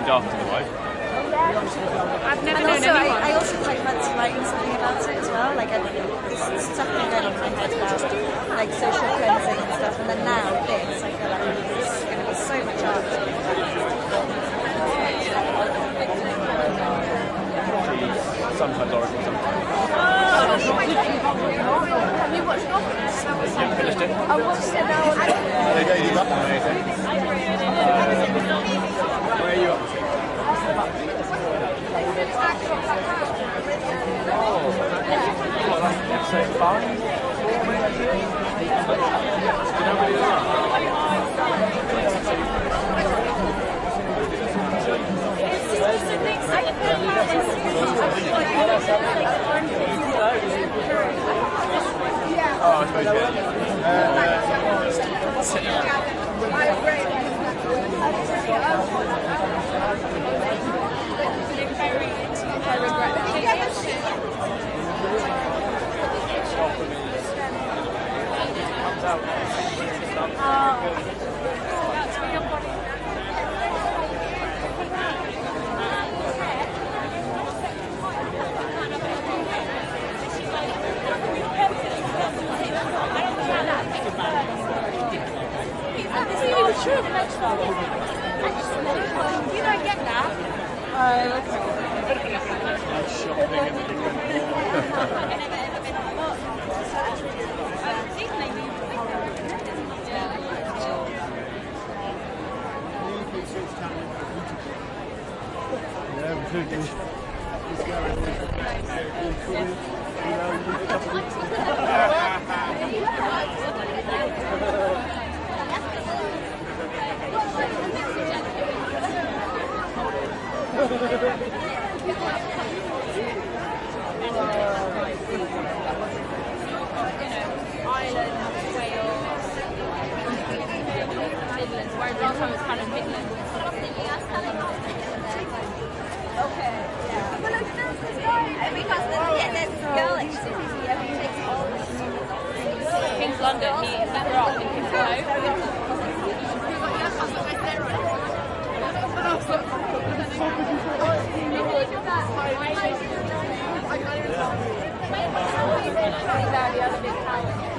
named after the wife. I've never known anyone. I also quite fancy writing something about it as well. Like there's stuff been going on in my head about like social cleansing and stuff, and then now this, I feel like it's going to be so much art. Sometimes Oracle, sometimes. Have you watched Office? Yeah, finished it. I watched it now. Amazing. Where are you up to? Episode 5? 4 maybe? Do you know where you Oh, I suppose I regret that. You don't get that. Ireland, Wales, Midlands, whereas last time it was kind of Midlands. Okay, yeah. Well, look, there's this guy. Because there's this girl actually. King's London, he grew up in King's Road. The other big tower.